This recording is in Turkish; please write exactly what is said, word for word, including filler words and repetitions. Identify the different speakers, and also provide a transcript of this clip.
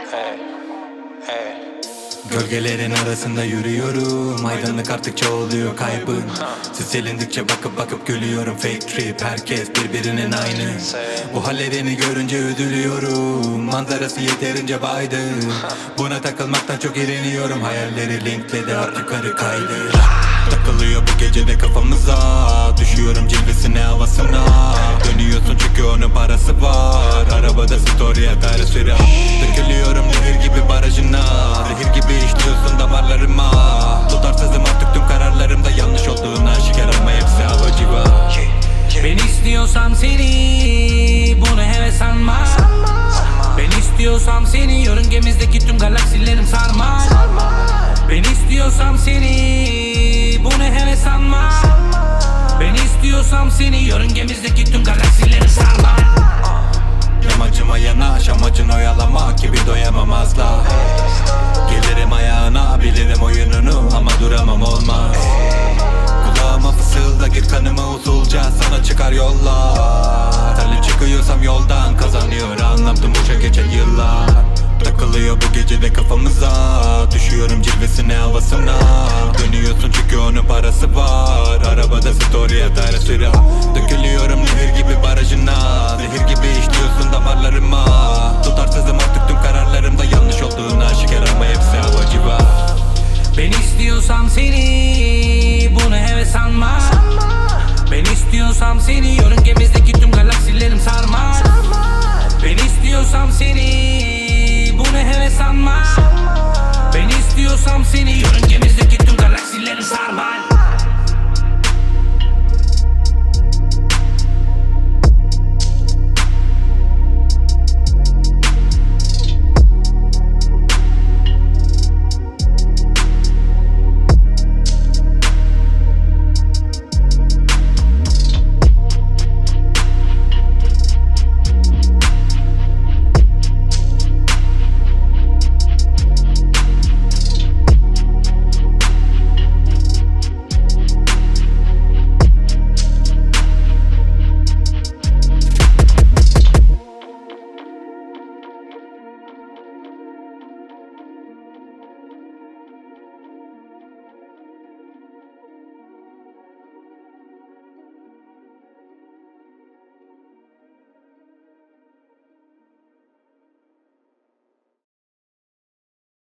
Speaker 1: Hey, hey.
Speaker 2: Gölgelerin arasında yürüyorum, aydınlık arttıkça oluyor kaybın. Siz silindikçe bakıp bakıp gülüyorum. Fake trip, herkes birbirinin aynı. Bu hallerini görünce üzülüyorum, manzarası yeterince baydı. Buna takılmaktan çok iriniyorum, hayalleri linkledi at yukarı kaydı. Takılıyor bu gecede kafamıza, düşüyorum cilvesine havasına. Dönüyorsun çünkü onun parası var, arabada story atar süre. Dökülüyorum nehir gibi barajına, zehir gibi işliyorsun damarlarıma. Tutarsızım artık tüm kararlarımda, yanlış olduğunu aşikar ama hepsi hava civa.
Speaker 3: Ben istiyorsam seni, bunu heves sanma. Ben istiyorsam seni, yörüngemizdeki tüm galaksilerim sarmaz. Ben istiyorsam seni, bunu heves sanma. Ben istiyorsam seni, yörüngemizdeki tüm galaksilerim sarmaz.
Speaker 2: Yamacıma yanaş, amacın oyalamak gibi doyamam asla. Gelirim ayağına, bilirim oyununu ama duramam olmaz. Kulağıma fısılda, gir kanıma usulca, sana çıkar yollar. Terli çıkıyorsam yoldan, kazanıyor anlattım boşa geçen yıllar. Takılıyor bu gecede kafamıza, düşüyorum cilvesine havasına. Dönüyorsun çünkü onun parası var, arabada story atar süre. Dökülüyorum nehir gibi barajına, zehir gibi işliyorsun damarlarıma. Tutarsızım artık tüm kararlarımda, yanlış olduğunu aşikar ama hepsi hava civa.
Speaker 3: Ben istiyorsam seni, bunu heves sanma. Ben istiyorsam seni, yörüngemizdeki tüm galaksilerim sarmaz. Ben istiyorsam seni, bunu heves sanma. Ben istiyorsam seni, yörüngemizdeki tüm galaksilerim sarmaz.